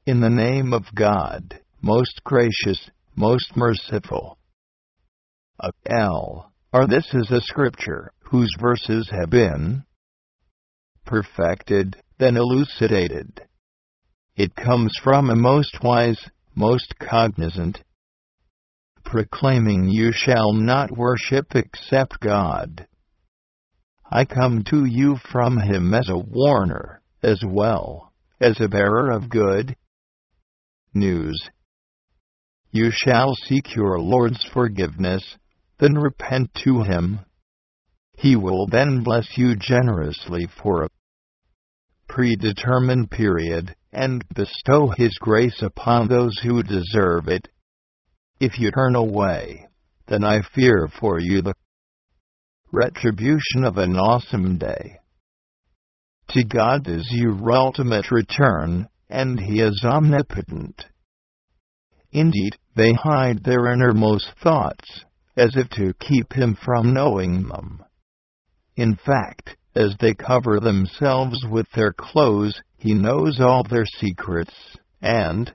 In the name of God, most gracious, most merciful. This is a scripture whose verses have been perfected, then elucidated. It comes from a most wise, most cognizant, proclaiming you shall not worship except God. I come to you from him as a warner, as well as a bearer of good news. You shall seek your Lord's forgiveness, then repent to him. He will then bless you generously for a predetermined period, and bestow his grace upon those who deserve it. If you turn away, then I fear for you the retribution of an awesome day. To God is your ultimate return, and he is omnipotent. Indeed, they hide their innermost thoughts, as if to keep him from knowing them. In fact, as they cover themselves with their clothes, he knows all their secrets and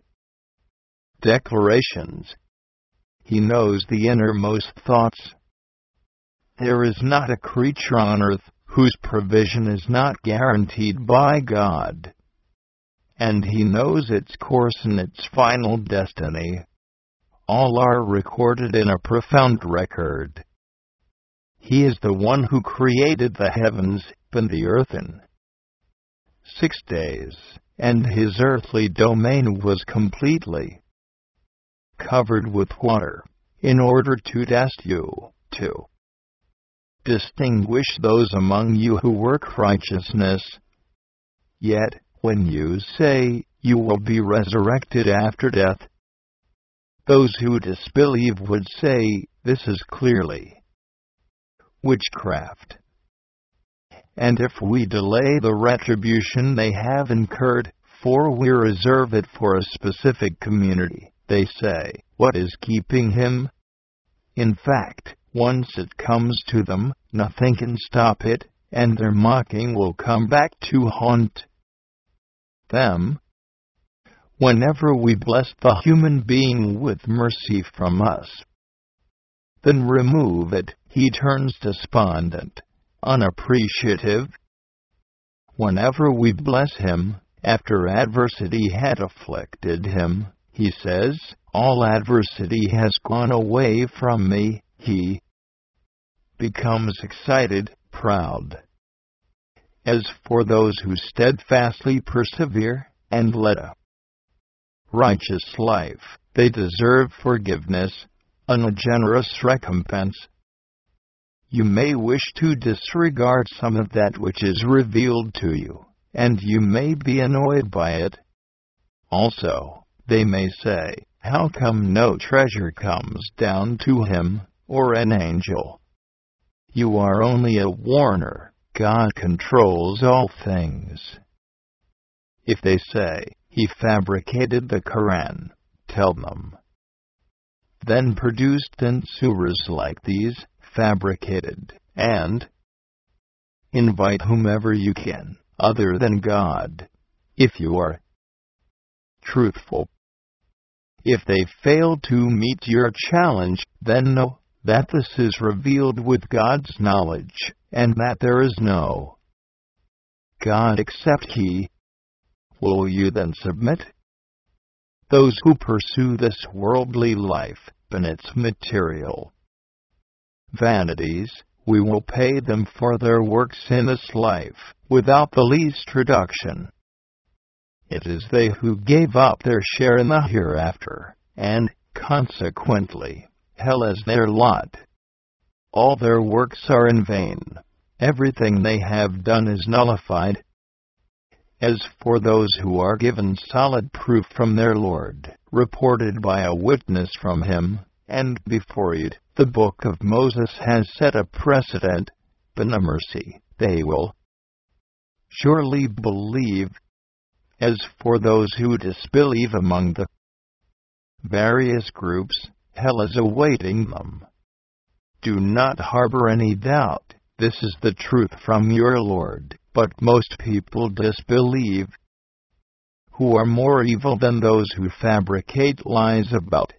declarations. He knows the innermost thoughts. There is not a creature on earth whose provision is not guaranteed by God, and he knows its course and its final destiny. All are recorded in a profound record. He is the one who created the heavens and the earth in 6 days, and his earthly domain was completely covered with water, in order to test you, to distinguish those among you who work righteousness. Yet, when you say, you will be resurrected after death, those who disbelieve would say, this is clearly witchcraft. And if we delay the retribution they have incurred, for we reserve it for a specific community, they say, what is keeping him? In fact, once it comes to them, nothing can stop it, and their mocking will come back to haunt them. Whenever we bless the human being with mercy from us, then remove it, he turns despondent, unappreciative. Whenever we bless him, after adversity had afflicted him, he says, all adversity has gone away from me. He becomes excited, proud. As for those who steadfastly persevere and lead a righteous life, they deserve forgiveness, and a generous recompense. You may wish to disregard some of that which is revealed to you, and you may be annoyed by it. Also, they may say, how come no treasure comes down to him, or an angel? You are only a warner. God controls all things. If they say, he fabricated the Quran, tell them, then produced in surahs like these, fabricated, and invite whomever you can, other than God, if you are truthful. If they fail to meet your challenge, then know that this is revealed with God's knowledge, and that there is no God except He. Will you then submit? Those who pursue this worldly life and its material vanities, we will pay them for their works in this life, without the least reduction. It is they who gave up their share in the hereafter, and, consequently, hell is their lot. All their works are in vain. Everything they have done is nullified. As for those who are given solid proof from their Lord, reported by a witness from him, and before it, the book of Moses has set a precedent, but a mercy, they will surely believe. As for those who disbelieve among the various groups, hell is awaiting them. Do not harbor any doubt, this is the truth from your Lord, but most people disbelieve. who are more evil than those who fabricate lies about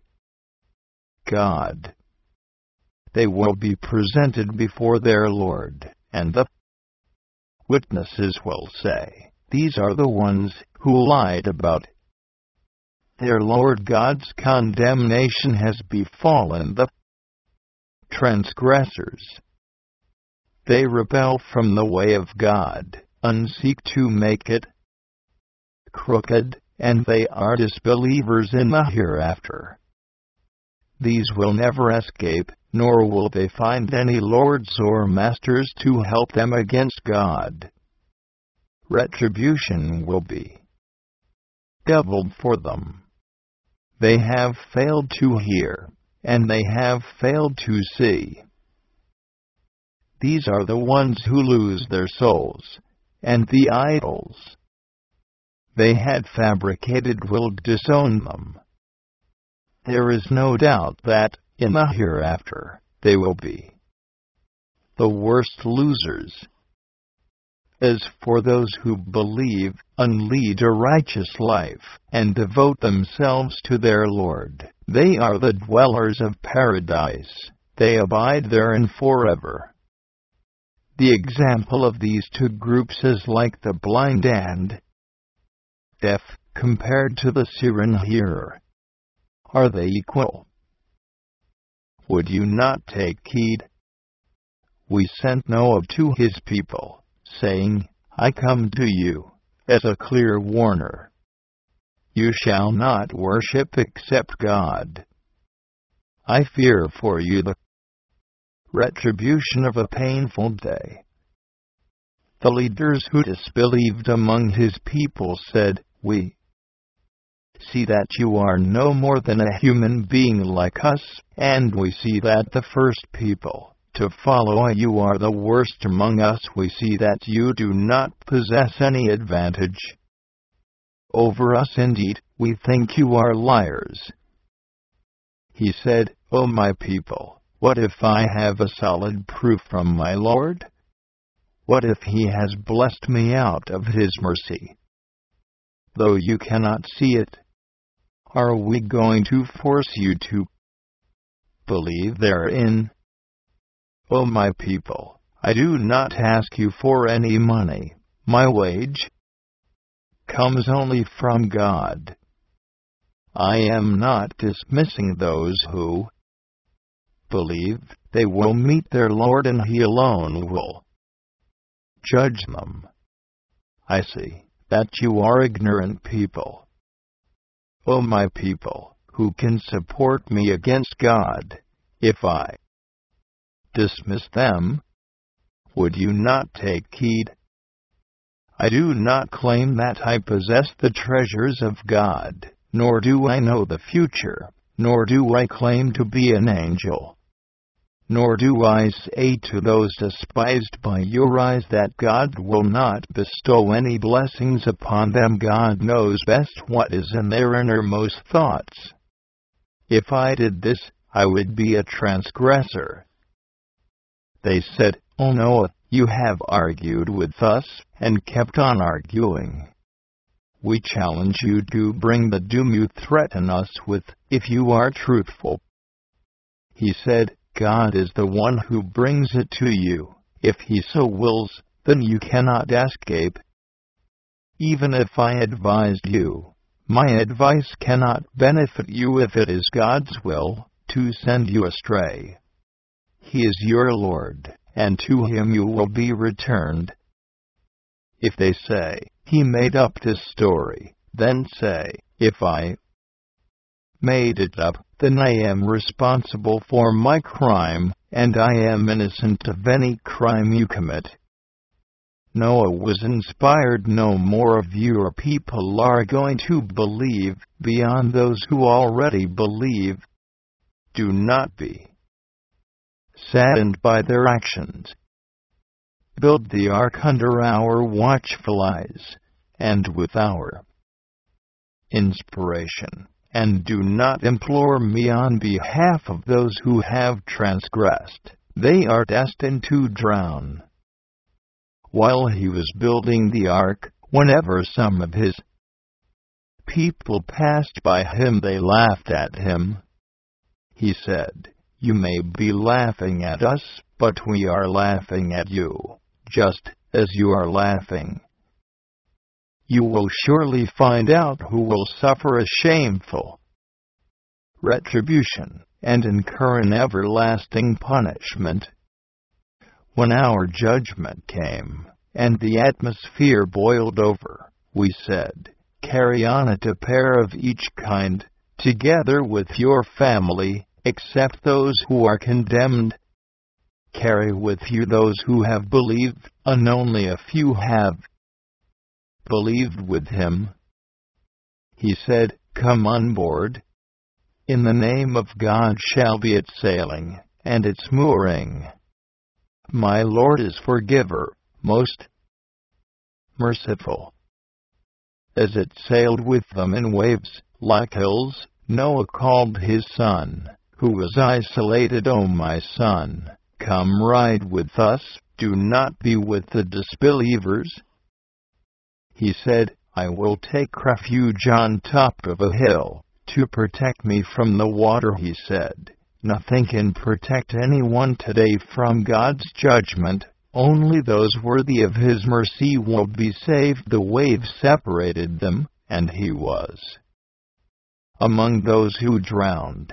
God. They will be presented before their Lord, and the witnesses will say, "These are the ones who lied about their Lord." God's condemnation has befallen the transgressors. They rebel from the way of God, and seek to make it crooked, and they are disbelievers in the hereafter. These will never escape, nor will they find any lords or masters to help them against God. Retribution will be doubled for them. They have failed to hear, and they have failed to see. These are the ones who lose their souls, and the idols they had fabricated will disown them. There is no doubt that, in the hereafter, they will be the worst losers. As for those who believe and lead a righteous life, and devote themselves to their Lord, they are the dwellers of paradise. They abide therein forever. The example of these two groups is like the blind and deaf, compared to the seer and hearer. Are they equal? Would you not take heed? We sent Noah to his people, saying, "I come to you as a clear warner. You shall not worship except God. I fear for you the retribution of a painful day." The leaders who disbelieved among his people said, "We see that you are no more than a human being like us, and we see that the first people to follow you are the worst among us. We see that you do not possess any advantage over us. Indeed, we think you are liars." He said, "O my people, what if I have a solid proof from my Lord? What if he has blessed me out of his mercy? Though you cannot see it, are we going to force you to believe therein? O my people, I do not ask you for any money. My wage comes only from God. I am not dismissing those who believe. They will meet their Lord, and He alone will judge them. I see that you are ignorant people. O my people, who can support me against God, if I dismiss them? Would you not take heed? I do not claim that I possess the treasures of God, nor do I know the future, nor do I claim to be an angel. Nor do I say to those despised by your eyes that God will not bestow any blessings upon them. God knows best what is in their innermost thoughts. If I did this, I would be a transgressor. They said, "O Noah, you have argued with us, and kept on arguing. We challenge you to bring the doom you threaten us with, if you are truthful." He said, "God is the one who brings it to you. If He so wills, then you cannot escape. Even if I advised you, my advice cannot benefit you if it is God's will to send you astray. He is your Lord, and to Him you will be returned." If they say, "He made up this story," then say, "If I made it up, then I am responsible for my crime, and I am innocent of any crime you commit." Noah was inspired. No more of your people are going to believe, beyond those who already believe. Do not be saddened by their actions. Build the ark under our watchful eyes, and with our inspiration, and do not implore me on behalf of those who have transgressed. They are destined to drown. While he was building the ark, whenever some of his people passed by him, they laughed at him. He said, "You may be laughing at us, but we are laughing at you, just as you are laughing. You will surely find out who will suffer a shameful retribution and incur an everlasting punishment." When our judgment came, and the atmosphere boiled over, we said, "Carry on a pair of each kind, together with your family, except those who are condemned. Carry with you those who have believed, and only a few have believed with him." He said, "Come on board. In the name of God shall be its sailing, and its mooring. My Lord is forgiver, most merciful." As it sailed with them in waves, like hills, Noah called his son, who was isolated, "O my son, come ride with us, do not be with the disbelievers." He said, "I will take refuge on top of a hill, to protect me from the water." He said, "Nothing can protect anyone today from God's judgment. Only those worthy of His mercy will be saved." The wave separated them, and he was among those who drowned.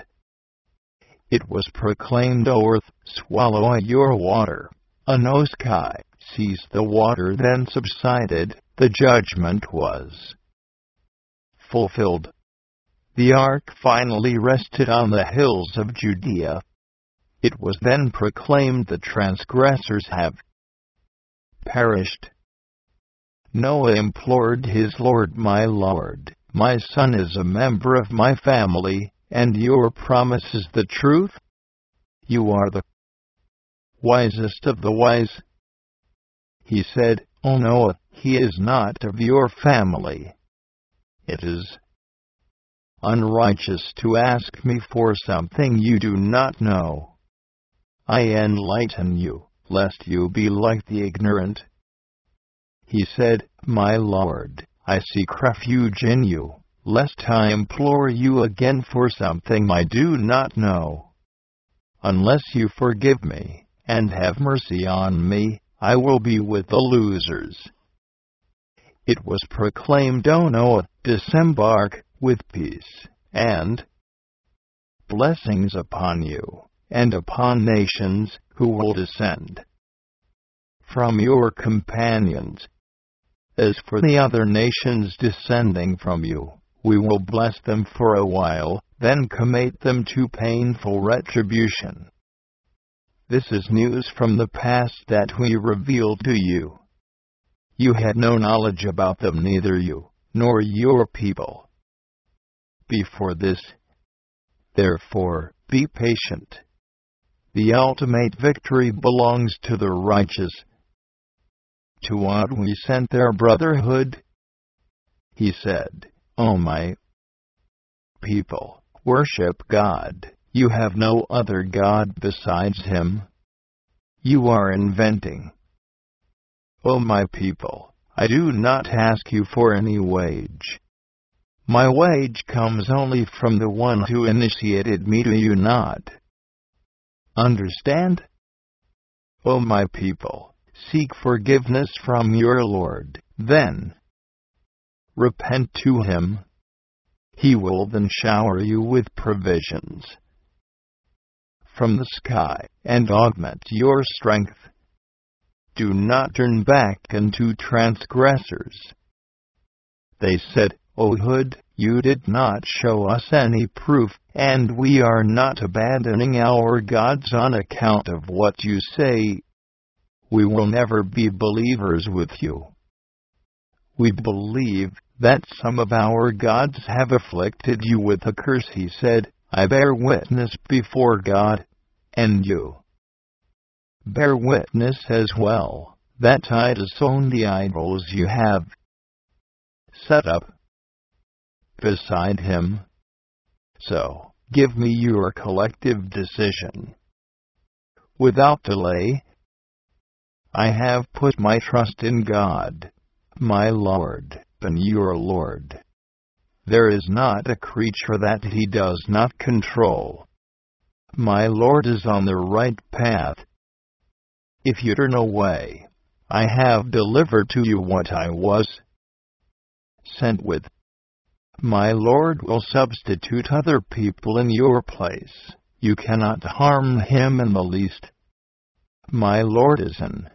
It was proclaimed, "O earth, swallow your water." And O sky, cease the water. Then subsided. The judgment was fulfilled. The ark finally rested on the hills of Judea. It was then proclaimed, "The transgressors have perished." Noah implored his Lord, "My Lord, my son is a member of my family, and your promise is the truth. You are the wisest of the wise." He said, "O Noah, he is not of your family. It is unrighteous to ask me for something you do not know. I enlighten you, lest you be like the ignorant." He said, "My Lord, I seek refuge in you, lest I implore you again for something I do not know. Unless you forgive me, and have mercy on me, I will be with the losers." It was proclaimed, "O Noah, disembark, with peace and blessings upon you, and upon nations, who will descend from your companions. As for the other nations descending from you, we will bless them for a while, then commit them to painful retribution. This is news from the past that we revealed to you. You had no knowledge about them, neither you, nor your people, before this. Therefore, be patient. The ultimate victory belongs to the righteous." To what we sent their brotherhood? He said, "O my people, worship God. You have no other God besides Him. You are inventing. O my people, I do not ask you for any wage. My wage comes only from the one who initiated me. Do you not understand? O my people, seek forgiveness from your Lord, then repent to Him. He will then shower you with provisions from the sky, and augment your strength. Do not turn back into transgressors." They said, "O Hud, you did not show us any proof, and we are not abandoning our gods on account of what you say. We will never be believers with you. We believe that some of our gods have afflicted you with a curse." He said, "I bear witness before God, and you bear witness as well, that I disown the idols you have set up beside Him. So, give me your collective decision without delay. I have put my trust in God, my Lord, and your Lord. There is not a creature that he does not control. My Lord is on the right path. If you turn away, I have delivered to you what I was sent with. My Lord will substitute other people in your place. You cannot harm him in the least. My Lord is in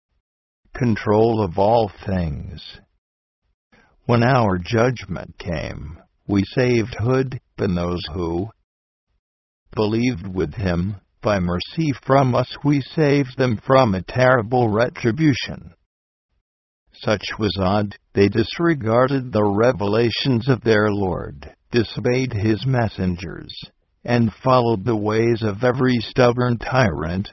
control of all things. When our judgment came, we saved Hud and those who believed with him. By mercy from us we saved them from a terrible retribution. Such was Ad. They disregarded the revelations of their Lord, disobeyed his messengers, and followed the ways of every stubborn tyrant.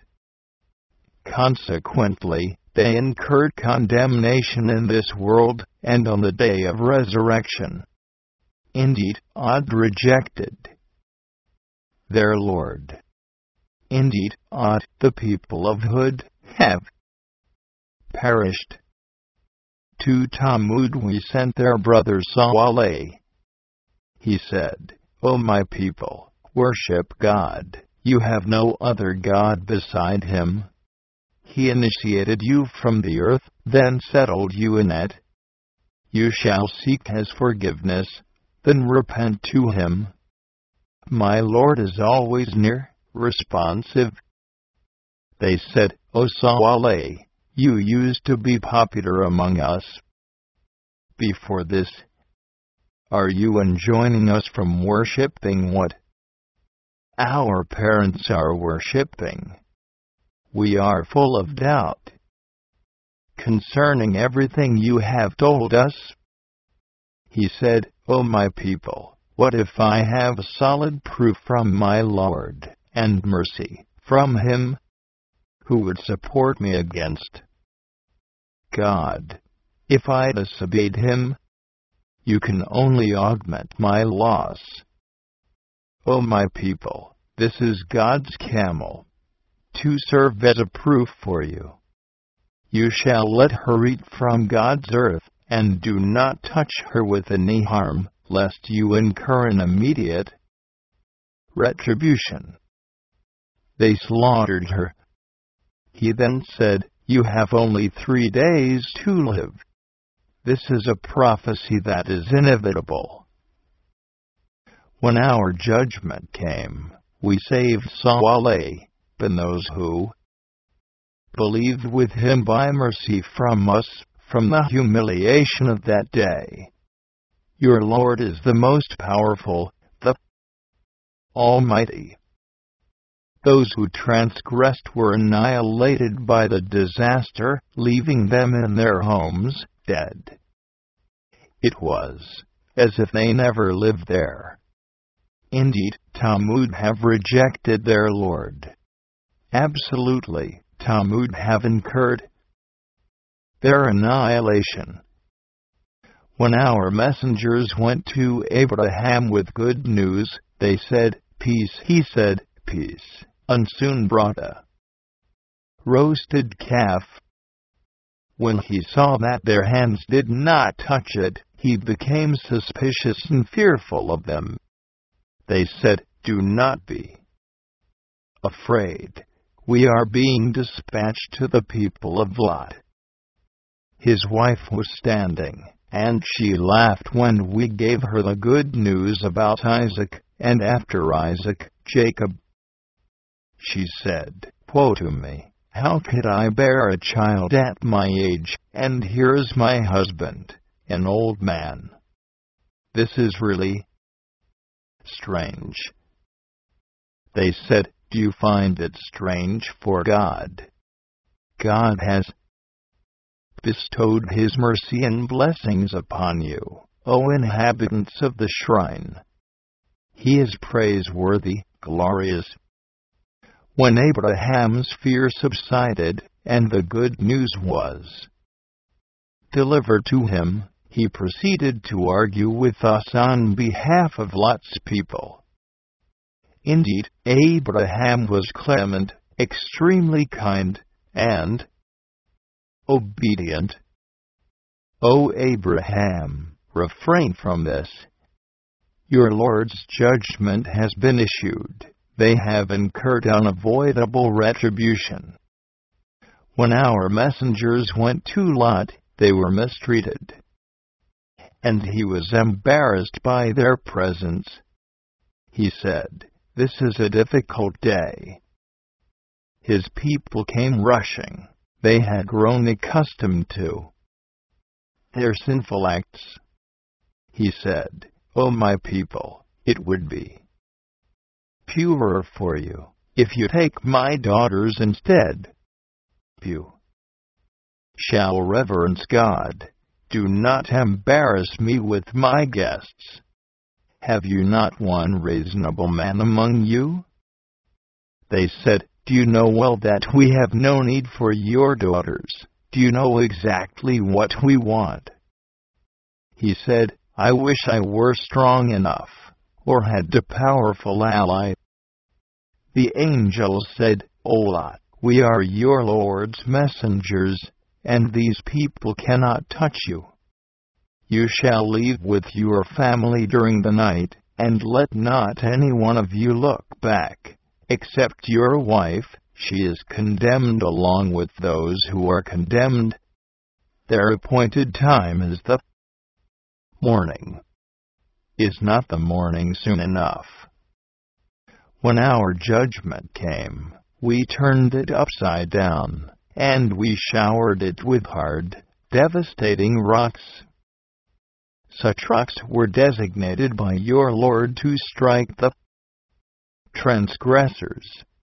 Consequently, they incurred condemnation in this world, and on the day of resurrection. Indeed, Ad rejected their Lord. Indeed, Ad, the people of Hud, have perished. To Thamud we sent their brother Salih. He said, O my people, worship God. You have no other God beside him. He initiated you from the earth, then settled you in it. You shall seek his forgiveness, then repent to him. My Lord is always near, responsive. They said, O Salih, you used to be popular among us. Before this, are you enjoining us from worshipping what our parents are worshipping? We are full of doubt concerning everything you have told us. He said, O my people, what if I have solid proof from my Lord, and mercy from him? Who would support me against God? If I disobeyed him, you can only augment my loss. O my people, this is God's camel, to serve as a proof for you. You shall let her eat from God's earth, and do not touch her with any harm, lest you incur an immediate retribution. They slaughtered her. He then said, You have only 3 days to live. This is a prophecy that is inevitable. When our judgment came, we saved Salih, and those who believed with him by mercy from us, from the humiliation of that day. Your Lord is the most powerful, the Almighty. Those who transgressed were annihilated by the disaster, leaving them in their homes, dead. It was as if they never lived there. Indeed, Thamud have rejected their Lord. Absolutely, Thamud have incurred their annihilation. When our messengers went to Abraham with good news, they said, Peace. He said, Peace, and soon brought a roasted calf. When he saw that their hands did not touch it, he became suspicious and fearful of them. They said, Do not be afraid. We are being dispatched to the people of Lot. His wife was standing, and she laughed when we gave her the good news about Isaac, and after Isaac, Jacob. She said, Woe to me! How could I bear a child at my age, and here is my husband, an old man? This is really strange. They said, Do you find it strange for God? God has bestowed his mercy and blessings upon you, O inhabitants of the shrine. He is praiseworthy, glorious. When Abraham's fear subsided, and the good news was delivered to him, he proceeded to argue with us on behalf of Lot's people. Indeed, Abraham was clement, extremely kind, and obedient. O Abraham, refrain from this. Your Lord's judgment has been issued. They have incurred unavoidable retribution. When our messengers went to Lot, they were mistreated, and he was embarrassed by their presence. He said, "This is a difficult day." His people came rushing. They had grown accustomed to their sinful acts. He said, "O my people, it would be purer for you if you take my daughters instead. You shall reverence God. Do not embarrass me with my guests. Have you not one reasonable man among you?" They said, "Do you know well that we have no need for your daughters? Do you know exactly what we want?" He said, "I wish I were strong enough, or had a powerful ally." The angel said, "O Lot, we are your Lord's messengers, and these people cannot touch you. You shall leave with your family during the night, and let not any one of you look back, except your wife. She is condemned along with those who are condemned. Their appointed time is the morning. Is not the morning soon enough?" When our judgment came, we turned it upside down, and we showered it with hard, devastating rocks. Such rocks were designated by your Lord to strike the transgressors.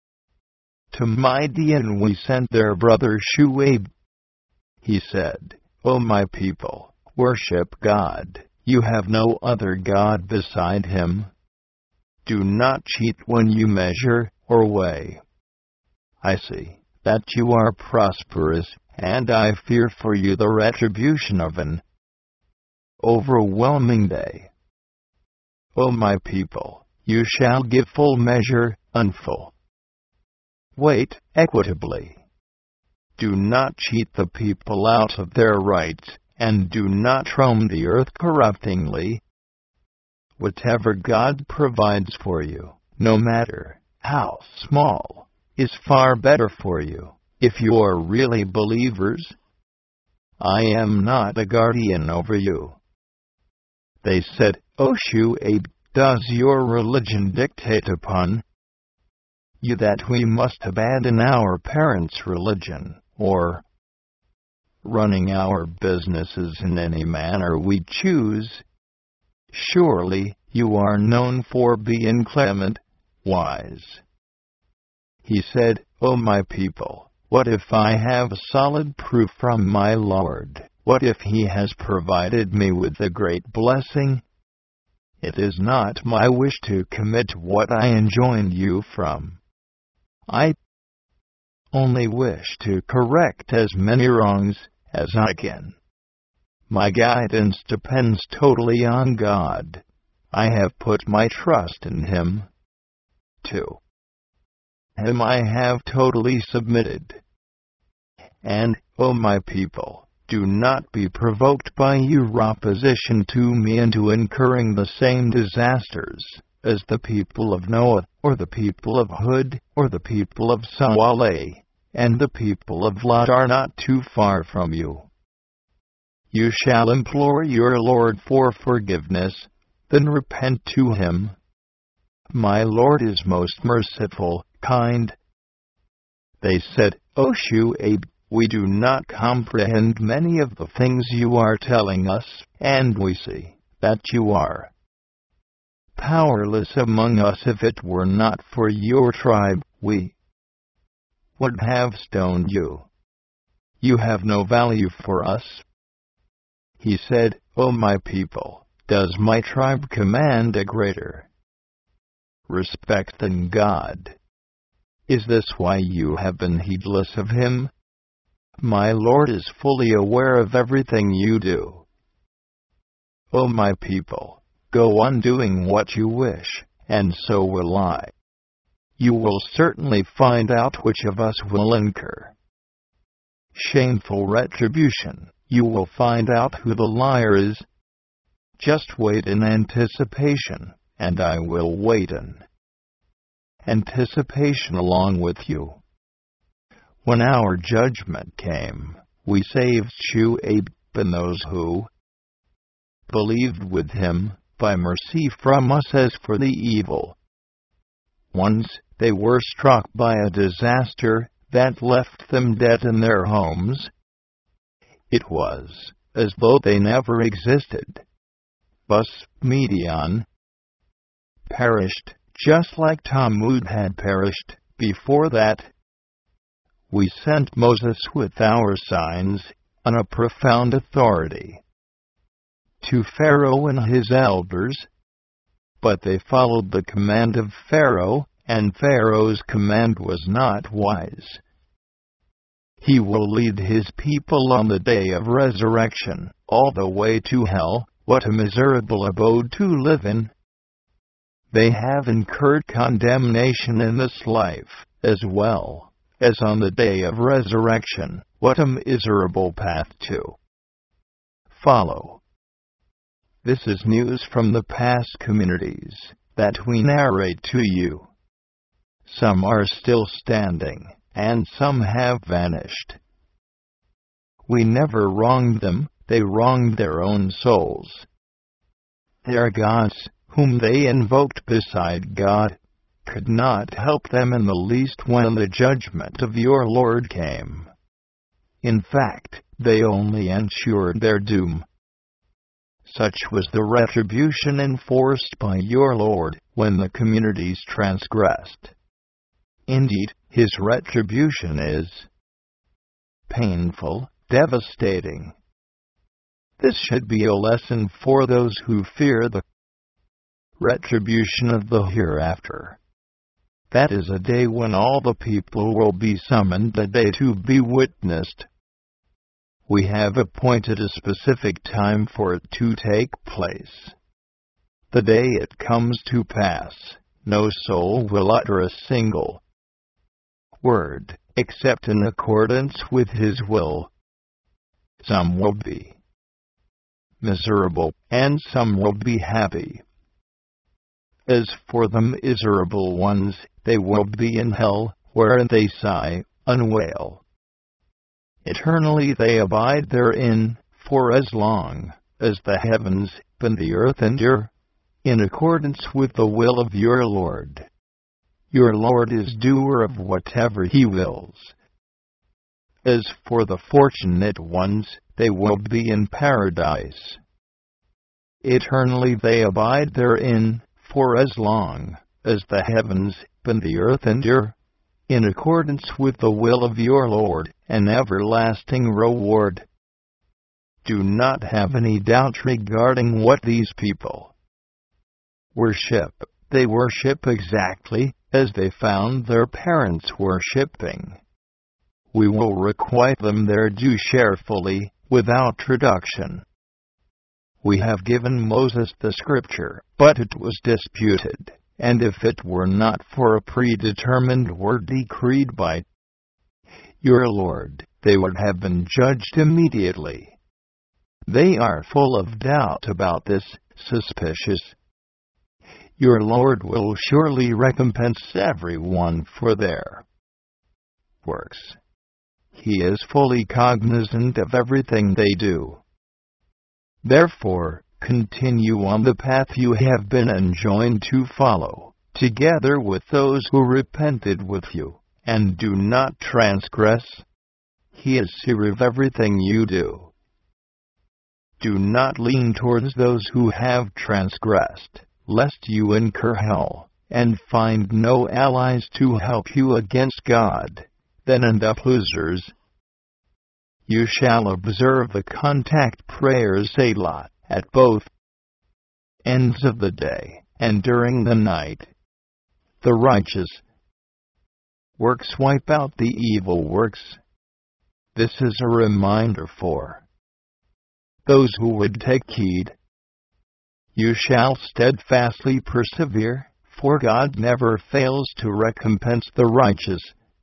To Midian we sent their brother Shuaib. He said, "O my people, worship God. You have no other God beside him. Do not cheat when you measure or weigh. I see that you are prosperous, and I fear for you the retribution of an overwhelming day. O my people, you shall give full measure, unfull weight, equitably. Do not cheat the people out of their rights, and do not roam the earth corruptingly. Whatever God provides for you, no matter how small, is far better for you, if you are really believers. I am not a guardian over you." They said, "O Shuaib, does your religion dictate upon you that we must abandon our parents' religion, or running our businesses in any manner we choose? Surely you are known for being clement, wise." He said, "O my people, what if I have solid proof from my Lord? What if he has provided me with a great blessing? It is not my wish to commit what I enjoined you from. I only wish to correct as many wrongs as I can. My guidance depends totally on God. I have put my trust in him. To him I have totally submitted. And, O my people, do not be provoked by your opposition to me into incurring the same disasters as the people of Noah, or the people of Hud, or the people of Saleh, and the people of Lot are not too far from you. You shall implore your Lord for forgiveness, then repent to him. My Lord is most merciful, kind." They said, "O Shuaib, we do not comprehend many of the things you are telling us, and we see that you are powerless among us. If it were not for your tribe, we would have stoned you. You have no value for us." He said, "O my people, does my tribe command a greater respect than God? Is this why you have been heedless of him? My Lord is fully aware of everything you do. O my people, go on doing what you wish, and so will I. You will certainly find out which of us will incur shameful retribution. You will find out who the liar is. Just wait in anticipation, and I will wait in anticipation along with you. When our judgment came, we saved Shu'aib and those who believed with him by mercy from us. As for the evil ones, they were struck by a disaster that left them dead in their homes. It was as though they never existed. Thus Midian perished, just like Tammuz had perished before that. We sent Moses with our signs on a profound authority to Pharaoh and his elders, but they followed the command of Pharaoh, and Pharaoh's command was not wise. He will lead his people on the day of resurrection all the way to hell. What a miserable abode to live in! They have incurred condemnation in this life, as well as on the day of resurrection. What a miserable path to follow! This is news from the past communities that we narrate to you. Some are still standing, and some have vanished. We never wronged them, they wronged their own souls. Their gods, whom they invoked beside God, could not help them in the least when the judgment of your Lord came. In fact, they only ensured their doom. Such was the retribution enforced by your Lord when the communities transgressed. Indeed, his retribution is painful, devastating. This should be a lesson for those who fear the retribution of the hereafter. That is a day when all the people will be summoned, a day to be witnessed. We have appointed a specific time for it to take place. The day it comes to pass, no soul will utter a single word, except in accordance with his will. Some will be miserable, and some will be happy. As for the miserable ones, they will be in hell, where they sigh and wail. Eternally they abide therein, for as long as the heavens and the earth endure, in accordance with the will of your Lord. Your Lord is doer of whatever he wills. As for the fortunate ones, they will be in paradise. Eternally they abide therein, for as long as the heavens and the earth endure, in accordance with the will of your Lord, an everlasting reward. Do not have any doubt regarding what these people worship. They worship exactly as they found their parents worshipping. We will requite them their due share fully, without reduction. We have given Moses the scripture, but it was disputed, and if it were not for a predetermined word decreed by your Lord, they would have been judged immediately. They are full of doubt about this, suspicious. Your Lord will surely recompense everyone for their works. He is fully cognizant of everything they do. Therefore, continue on the path you have been enjoined to follow, together with those who repented with you, and do not transgress. He is seer of everything you do. Do not lean towards those who have transgressed, lest you incur hell, and find no allies to help you against God, then end up losers. You shall observe the contact prayers Selah at both ends of the day, and during the night. The righteous works wipe out the evil works. This is a reminder for those who would take heed. You shall steadfastly persevere, for God never fails to recompense the righteous.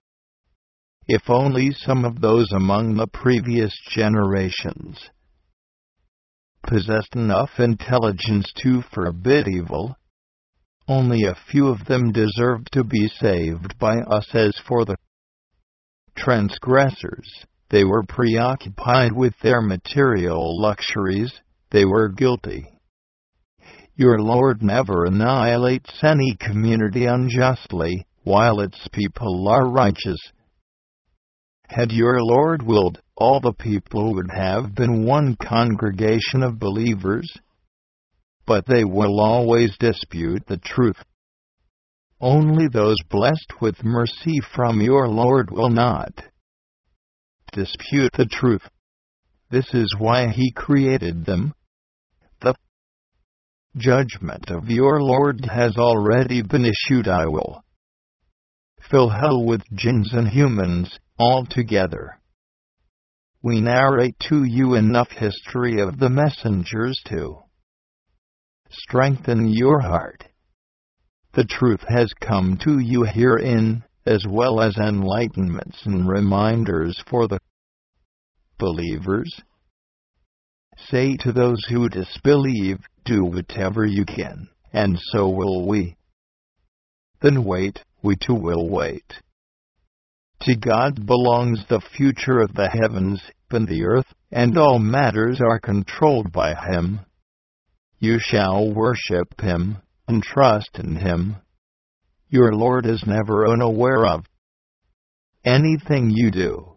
If only some of those among the previous generations possessed enough intelligence to forbid evil. Only a few of them deserved to be saved by us. As for the transgressors, they were preoccupied with their material luxuries, they were guilty. Your Lord never annihilates any community unjustly, while its people are righteous. Had your Lord willed, all the people would have been one congregation of believers. But they will always dispute the truth. Only those blessed with mercy from your Lord will not dispute the truth. This is why He created them. The judgment of your Lord has already been issued. I will fill hell with jinns and humans, all together. We narrate to you enough history of the messengers to strengthen your heart. The truth has come to you herein, as well as enlightenments and reminders for the believers. Say to those who disbelieve, do whatever you can, and so will we. Then wait, we too will wait. To God belongs the future of the heavens and the earth, and all matters are controlled by Him. You shall worship Him, and trust in Him. Your Lord is never unaware of anything you do.